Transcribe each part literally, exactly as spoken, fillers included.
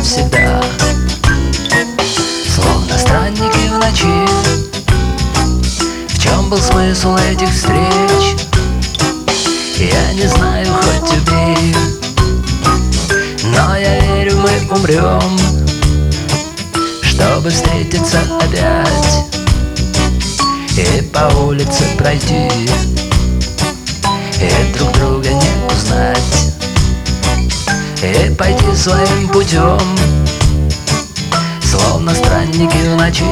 навсегда, словно странники в ночи. В чем был смысл этих встреч? Я не знаю, хоть убей, но я верю, мы умрем, чтобы встретиться опять и по улице пройти, и друг друга не узнать, и пойти своим путем, словно странники в ночи,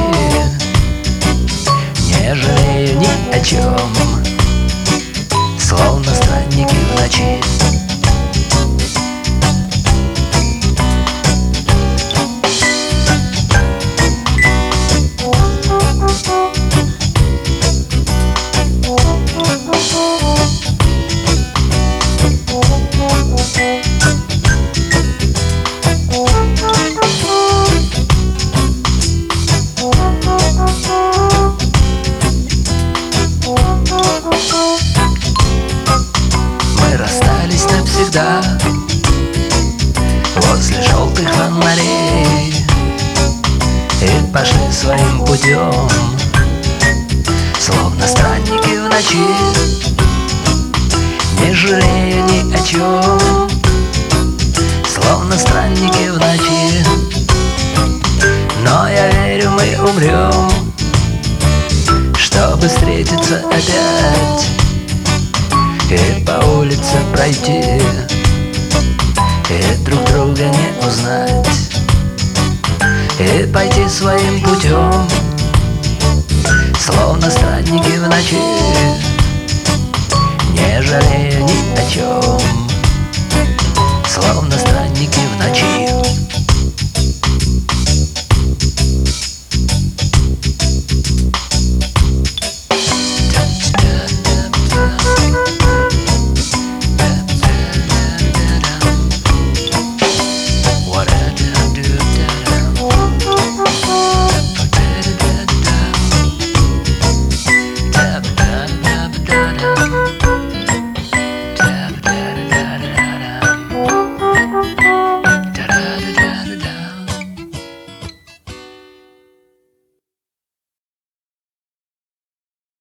не жалея ни о чем, словно странники в ночи. Расстались навсегда возле желтых фонарей и пошли своим путем, словно странники в ночи, не жалея ни о чем, словно странники в ночи. Но я верю, мы умрем, чтобы встретиться опять и по улице пройти, и друг друга не узнать, и пойти своим путем, словно странники в ночи, не жалея ни о чем, словно странники.